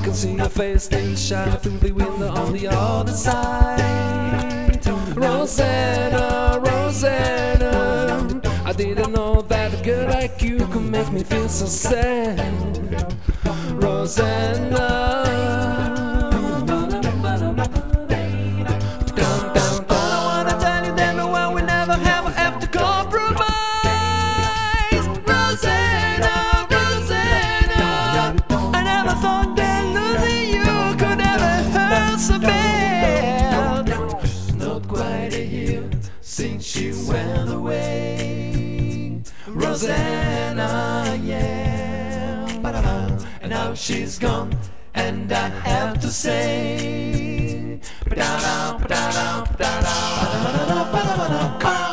can see your face still shining through the window on the other side. Rosanna, Rosanna, I didn't know that a girl like you could make me feel so sad. Rosanna, all I wanna tell you that well, we never have to compromise. Rosanna, Rosanna, I never thought that losing you could ever hurt so bad. Not quite a year since she went away, Rosanna, yeah. And now she's gone, and I have to say,